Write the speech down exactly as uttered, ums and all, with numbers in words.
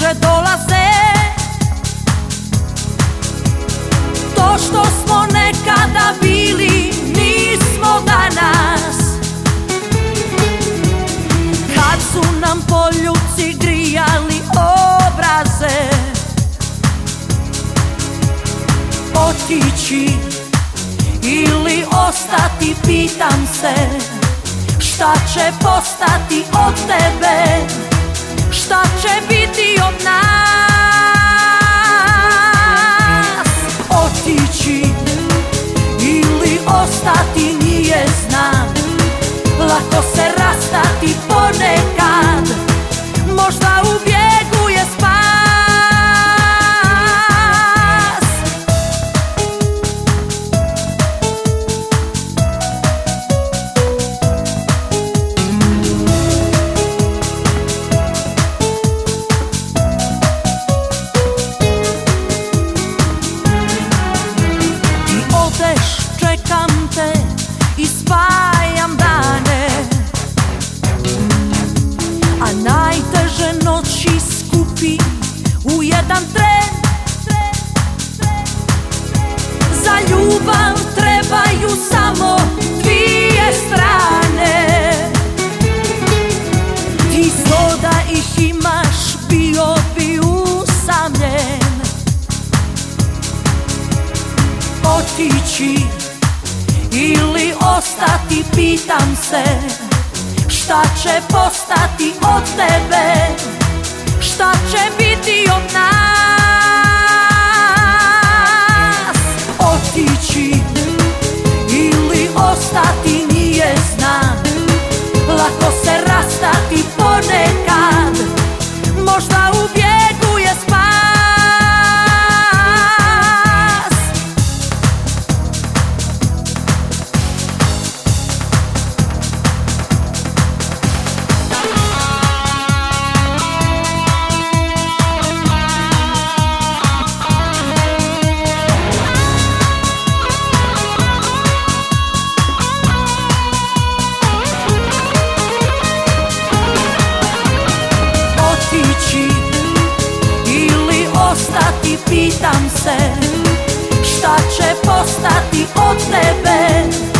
duže dolaze. To što smo nekada bili nismo danas. Kad su nam poljuci grijali obraze, otići ili ostati, pitam se. Šta će postati od tebe? Šta će biti od nas? Otići ili ostati, nije znam. Lako se rastati ponekad, možda u bijegu je spas. Ti odeš, čekam te i spajam dane, a najteže noći skupi u jedan tren. Za ljubav trebaju samo dvije strane. Ti zlo da ih imaš, bio bi usamljen. Otići ili ostati, pitam se. Šta će postati od tebe? Šta će biti od nas? Otići ili ostati, nije znam. Lako se rastati ponekad, možda u bijegu je spas. Ostati, pitam se. Šta će postati od tebe?